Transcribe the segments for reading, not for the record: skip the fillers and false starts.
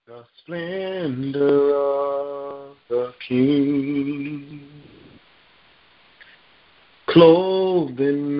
The splendor of the King, clothed in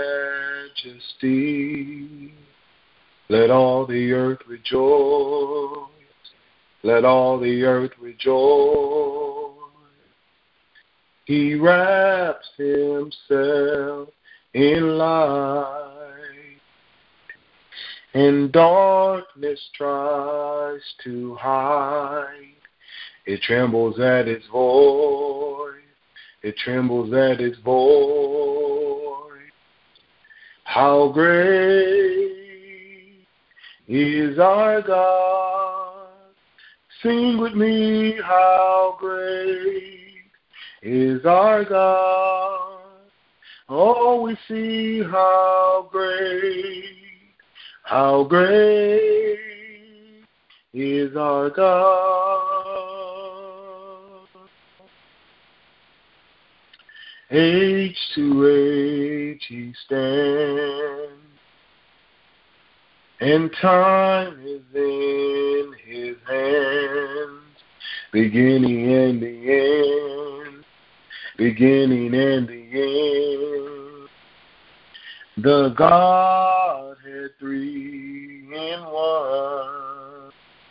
majesty, let all the earth rejoice, let all the earth rejoice. He wraps himself in light, and darkness tries to hide. It trembles at his voice. It trembles at his voice. How great is our God. Sing with me, how great is our God. Oh, we see how great is our God. Age to age he stands, and time is in his hands, beginning and the end, beginning and the end. The Godhead three in one,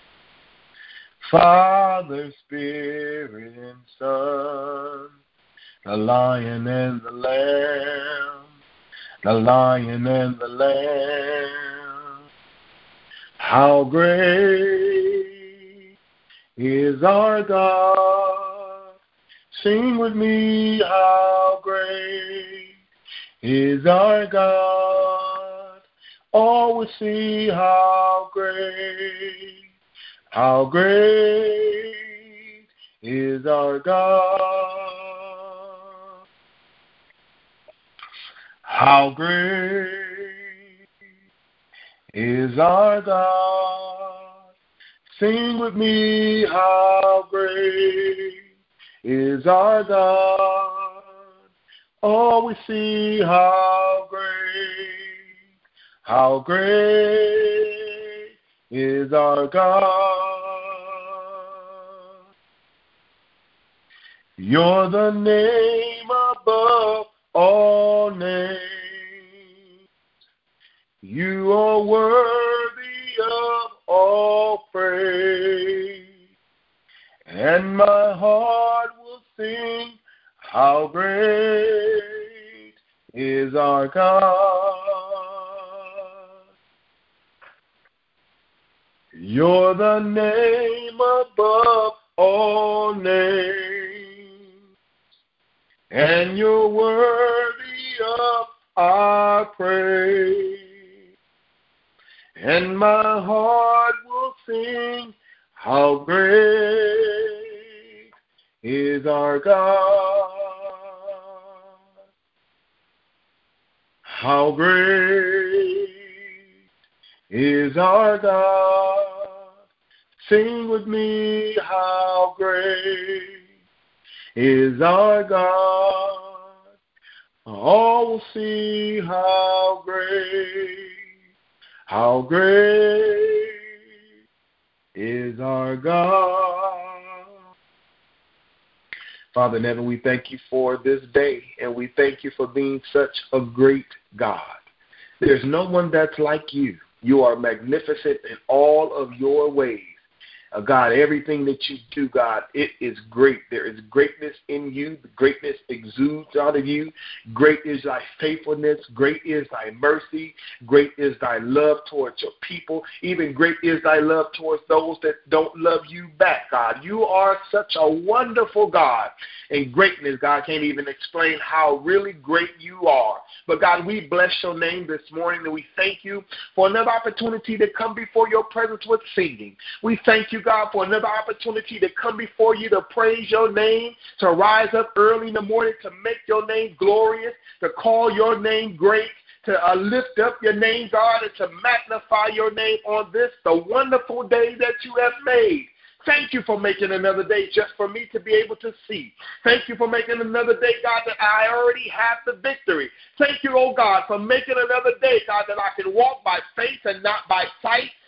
Father, Spirit, and Son, the Lion and the Lamb, the Lion and the Lamb. How great is our God. Sing with me, how great is our God. Oh, we see how great is our God. How great is our God. Sing with me, how great is our God. Oh, we see how great is our God. You're the name above all names. You are worthy of all praise, and my heart will sing, how great is our God. You're the name above all names, and you're worthy of our praise, and my heart will sing, how great is our God. How great is our God. Sing with me, how great is our God. All will see how great is our God. Father in heaven, we thank you for this day, and we thank you for being such a great God. There's no one that's like you. You are magnificent in all of your ways. God, everything that you do, God, it is great. There is greatness in you. The greatness exudes out of you. Great is thy faithfulness. Great is thy mercy. Great is thy love towards your people. Even great is thy love towards those that don't love you back, God. You are such a wonderful God. And greatness, God, can't even explain how really great you are. But, God, we bless your name this morning, and we thank you for another opportunity to come before your presence with singing. We thank you, God, for another opportunity to come before you to praise your name, to rise up early in the morning to make your name glorious, to call your name great, to lift up your name, God, and to magnify your name on this, the wonderful day that you have made. Thank you for making another day just for me to be able to see. Thank you for making another day, God, that I already have the victory. Thank you, oh God, for making another day, God, that I can walk by faith and not by sight.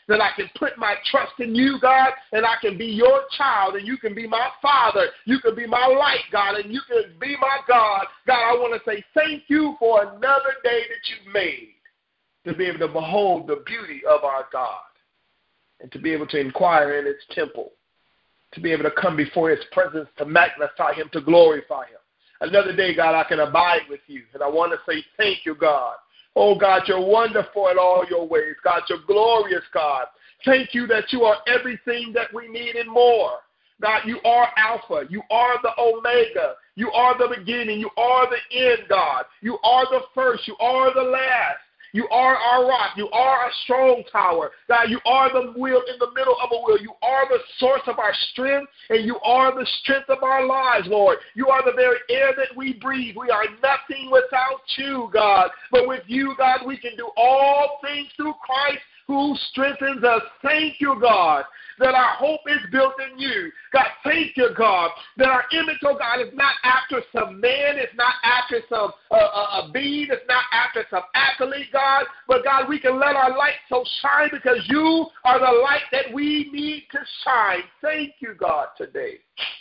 that I can put my trust in you, God, and I can be your child, and you can be my father. You can be my light, God, and you can be my God. God, I want to say thank you for another day that you've made to be able to behold the beauty of our God and to be able to inquire in its temple, to be able to come before his presence, to magnify him, to glorify him. Another day, God, I can abide with you, and I want to say thank you, God. Oh, God, you're wonderful in all your ways. God, you're glorious, God. Thank you that you are everything that we need and more. God, you are Alpha. You are the Omega. You are the beginning. You are the end, God. You are the first. You are the last. You are our rock. You are a strong tower. God, you are the wheel in the middle of a wheel. You are the source of our strength, and you are the strength of our lives, Lord. You are the very air that we breathe. We are nothing without you, God. But with you, God, we can do all things through Christ who strengthens us. Thank you, God, that our hope is built in you. God, thank you, God, that our image, oh God, is not after some man, it's not after some a being, it's not after some athlete, God, but God, we can let our light so shine because you are the light that we need to shine. Thank you, God, today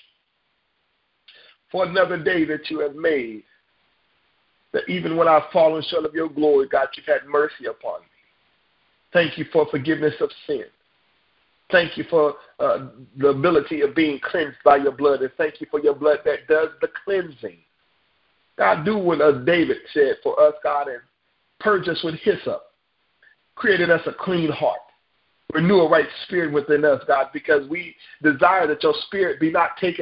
for another day that you have made, that even when I've fallen short of your glory, God, you've had mercy upon me. Thank you for forgiveness of sin. Thank you for the ability of being cleansed by your blood, and thank you for your blood that does the cleansing. God, do what David said for us, God, and purge us with hyssop. Created us a clean heart. Renew a right spirit within us, God, because we desire that your spirit may not be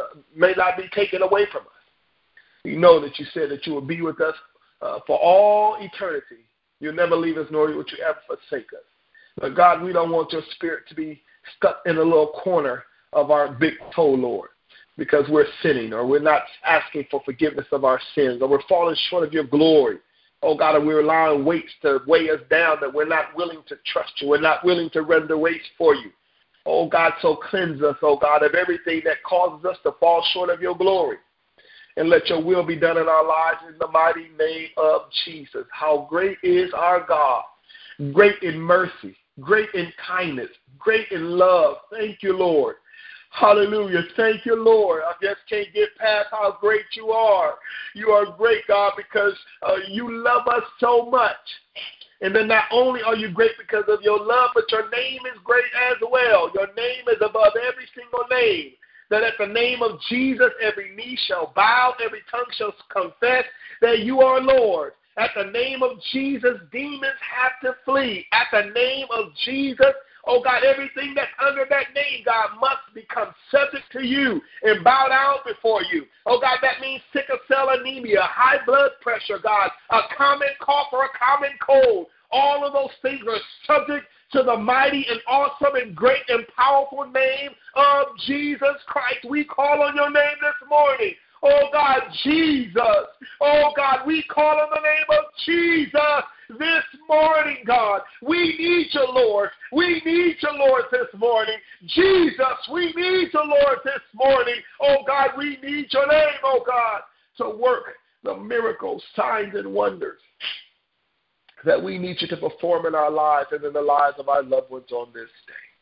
taken away from us. We know that you said that you will be with us for all eternity. You'll never leave us, nor would you ever forsake us. But, God, we don't want your spirit to be stuck in a little corner of our big toe, Lord, because we're sinning or we're not asking for forgiveness of our sins or we're falling short of your glory. Oh, God, and we're allowing weights to weigh us down that we're not willing to trust you. We're not willing to render weights for you. Oh, God, so cleanse us, oh, God, of everything that causes us to fall short of your glory. And let your will be done in our lives in the mighty name of Jesus. How great is our God, great in mercy, great in kindness, great in love. Thank you, Lord. Hallelujah. Thank you, Lord. I just can't get past how great you are. You are great, God, because you love us so much. And then not only are you great because of your love, but your name is great as well. Your name is above every single name. That at the name of Jesus, every knee shall bow, every tongue shall confess that you are Lord. At the name of Jesus, demons have to flee. At the name of Jesus, oh God, everything that's under that name, God, must become subject to you and bow down before you. Oh God, that means sickle cell anemia, high blood pressure, God, a common cough or a common cold. All of those things are subject to the mighty and awesome and great and powerful name of Jesus Christ. We call on your name this morning. Oh, God, Jesus. Oh, God, we call on the name of Jesus this morning, God. We need you, Lord. We need you, Lord, this morning. Jesus, we need you, Lord, this morning. Oh, God, we need your name, oh, God, to work the miracles, signs, and wonders that we need you to perform in our lives and in the lives of our loved ones on this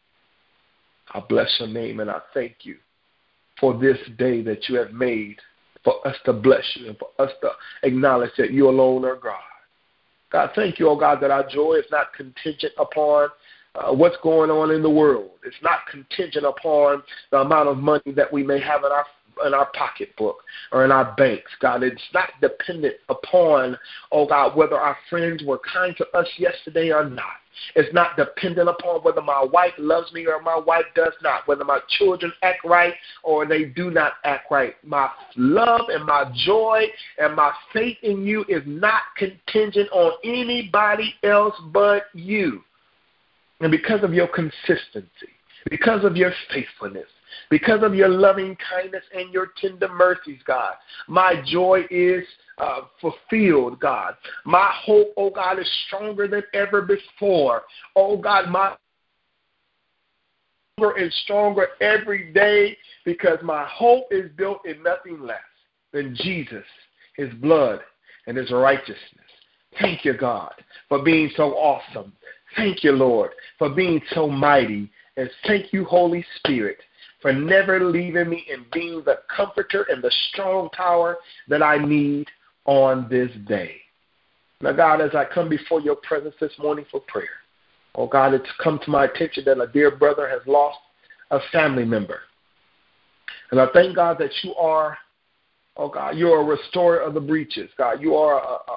day. I bless your name and I thank you for this day that you have made, for us to bless you and for us to acknowledge that you alone are God. God, thank you, oh God, that our joy is not contingent upon what's going on in the world. It's not contingent upon the amount of money that we may have in our pocketbook or in our banks, God. It's not dependent upon, oh God, whether our friends were kind to us yesterday or not. It's not dependent upon whether my wife loves me or my wife does not, whether my children act right or they do not act right. My love and my joy and my faith in you is not contingent on anybody else but you. And because of your consistency, because of your faithfulness, because of your loving kindness and your tender mercies, God, my joy is fulfilled, God. My hope, oh God, is stronger than ever before. Oh God, my hope is stronger every day because my hope is built in nothing less than Jesus, his blood, and his righteousness. Thank you, God, for being so awesome. Thank you, Lord, for being so mighty. And thank you, Holy Spirit, for never leaving me and being the comforter and the strong tower that I need on this day. Now, God, as I come before your presence this morning for prayer, oh, God, it's come to my attention that a dear brother has lost a family member. And I thank God that you are, oh, God, you are a restorer of the breaches. God, you are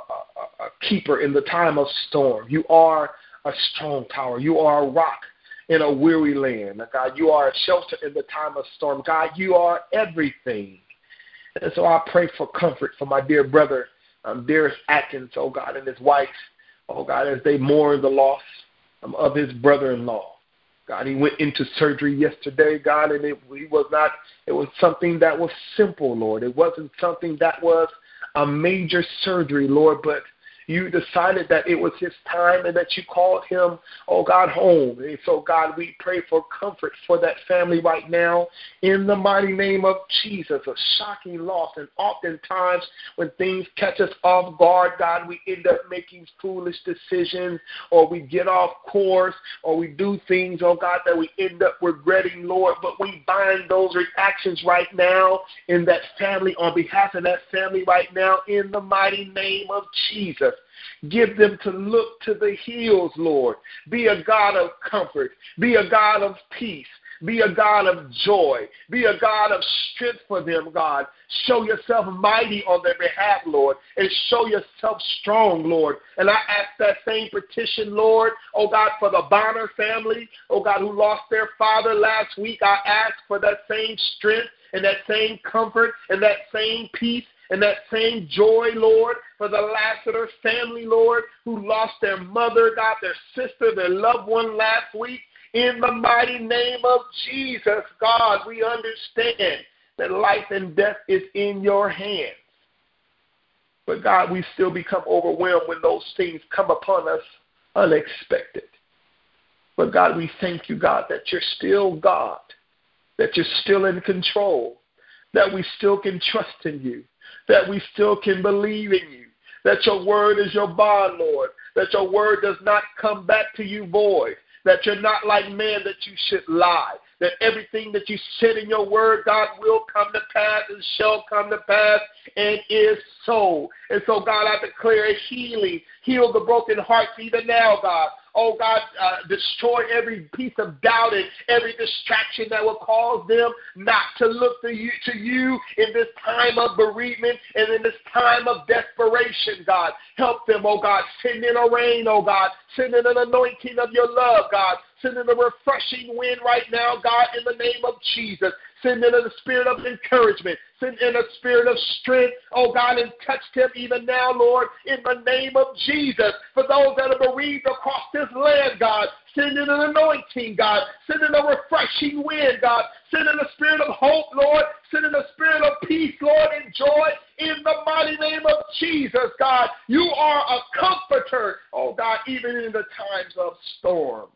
a keeper in the time of storm. You are a strong tower. You are a rock in a weary land. God, you are a shelter in the time of storm. God, you are everything. And so I pray for comfort for my dear brother, Darius Atkins, oh God, and his wife, oh God, as they mourn the loss of his brother-in-law. God, he went into surgery yesterday, God, and it was something that was simple, Lord. It wasn't something that was a major surgery, Lord, but you decided that it was his time and that you called him, oh God, home. And so, God, we pray for comfort for that family right now in the mighty name of Jesus. A shocking loss. And oftentimes when things catch us off guard, God, we end up making foolish decisions, or we get off course, or we do things, oh God, that we end up regretting, Lord. But we bind those reactions right now in that family, on behalf of that family right now, in the mighty name of Jesus. Give them to look to the hills, Lord. Be a God of comfort. Be a God of peace. Be a God of joy. Be a God of strength for them, God. Show yourself mighty on their behalf, Lord, and show yourself strong, Lord. And I ask that same petition, Lord, oh God, for the Bonner family, oh God, who lost their father last week. I ask for that same strength and that same comfort and that same peace and that same joy, Lord, for the Lassiter family, Lord, who lost their mother, God, their sister, their loved one last week. In the mighty name of Jesus, God, we understand that life and death is in your hands. But, God, we still become overwhelmed when those things come upon us unexpected. But, God, we thank you, God, that you're still God, that you're still in control, that we still can trust in you, that we still can believe in you, that your word is your bond, Lord, that your word does not come back to you void, that you're not like man that you should lie, that everything that you said in your word, God, will come to pass and shall come to pass and is so. And so, God, I declare a healing. Heal the broken hearts even now, God. Oh, God, destroy every piece of doubt and every distraction that will cause them not to look to you in this time of bereavement and in this time of desperation, God. Help them, oh, God. Send in a rain, oh, God. Send in an anointing of your love, God. Send in a refreshing wind right now, God, in the name of Jesus. Send in a spirit of encouragement. Send in a spirit of strength, oh God, and touch them even now, Lord, in the name of Jesus. For those that are bereaved across this land, God, send in an anointing, God. Send in a refreshing wind, God. Send in a spirit of hope, Lord. Send in a spirit of peace, Lord, and joy in the mighty name of Jesus, God. You are a comforter, oh God, even in the times of storms.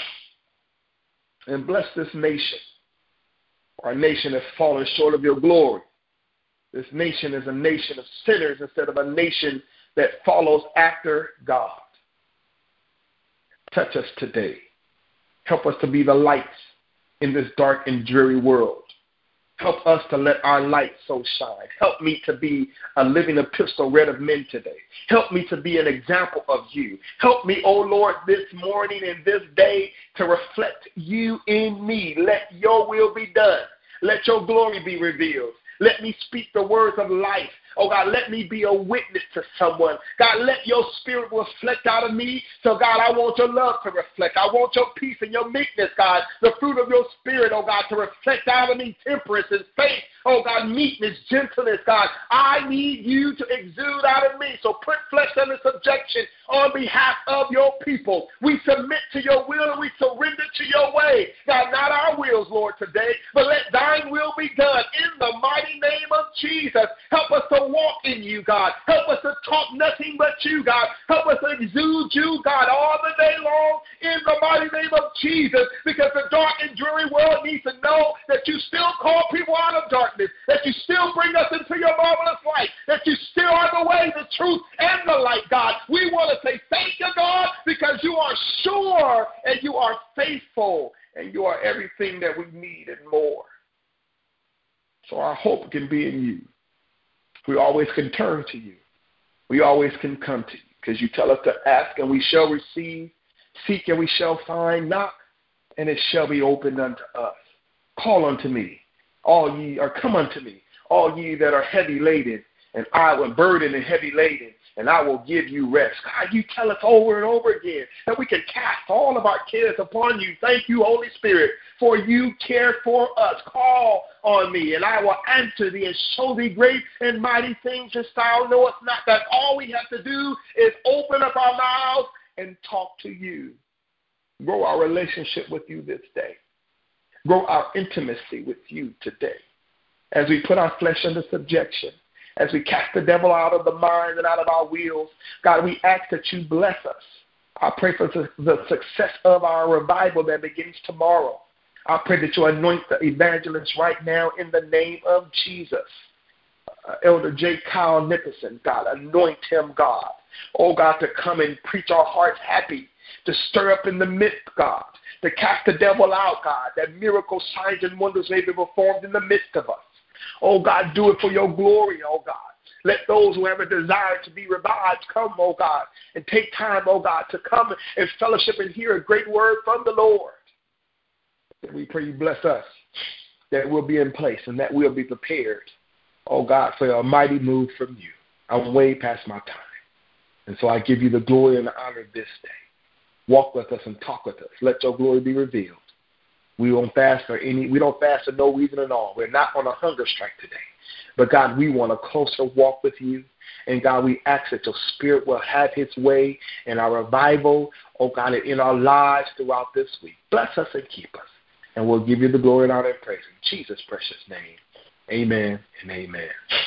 And bless this nation. Our nation has fallen short of your glory. This nation is a nation of sinners instead of a nation that follows after God. Touch us today. Help us to be the lights in this dark and dreary world. Help us to let our light so shine. Help me to be a living epistle read of men today. Help me to be an example of you. Help me, oh Lord, this morning and this day to reflect you in me. Let your will be done. Let your glory be revealed. Let me speak the words of life. Oh, God, let me be a witness to someone. God, let your spirit reflect out of me. So, God, I want your love to reflect. I want your peace and your meekness, God. The fruit of your spirit, oh, God, to reflect out of me temperance and faith. Oh, God, meekness, gentleness, God. I need you to exude out of me. So put flesh under subjection on behalf of your people. We submit to your will and we surrender to your way. God, not our wills, Lord, today, but let thine will be done in the mighty name of Jesus, help us to walk in you, God. Help us to talk nothing but you, God. Help us to exude you, God, all the day long in the mighty name of Jesus, because the dark and dreary world needs to know that you still call people out of darkness, that you still bring us into your marvelous light, that you still are the way, the truth, and the light, God. We want to say thank you, God, because you are sure and you are faithful and you are everything that we need and more. So our hope can be in you. We always can turn to you. We always can come to you because you tell us to ask and we shall receive, seek and we shall find, knock and it shall be opened unto us. Call unto me, all ye, or come unto me, all ye that are heavy laden, and I will burden and heavy laden, and I will give you rest. God, you tell us over and over again that we can cast all of our cares upon you. Thank you, Holy Spirit, for you care for us. Call on me, and I will answer thee and show thee great and mighty things which thou knowest not. That all we have to do is open up our mouths and talk to you. Grow our relationship with you this day. Grow our intimacy with you today. As we put our flesh under subjection, as we cast the devil out of the mind and out of our wills, God, we ask that you bless us. I pray for the success of our revival that begins tomorrow. I pray that you anoint the evangelist right now in the name of Jesus. Elder J. Kyle Nicholson, God, anoint him, God. Oh, God, to come and preach our hearts happy, to stir up in the midst, God, to cast the devil out, God, that miracles, signs, and wonders may be performed in the midst of us. Oh, God, do it for your glory, oh, God. Let those who have a desire to be revived come, oh, God, and take time, oh, God, to come and fellowship and hear a great word from the Lord. And we pray you bless us, that we'll be in place and that we'll be prepared, oh, God, for a mighty move from you. I'm way past my time. And so I give you the glory and the honor this day. Walk with us and talk with us. Let your glory be revealed. We don't fast for no reason at all. We're not on a hunger strike today. But, God, we want a closer walk with you. And, God, we ask that your spirit will have his way in our revival, oh, God, and in our lives throughout this week. Bless us and keep us. And we'll give you the glory and honor and praise in Jesus' precious name. Amen and amen.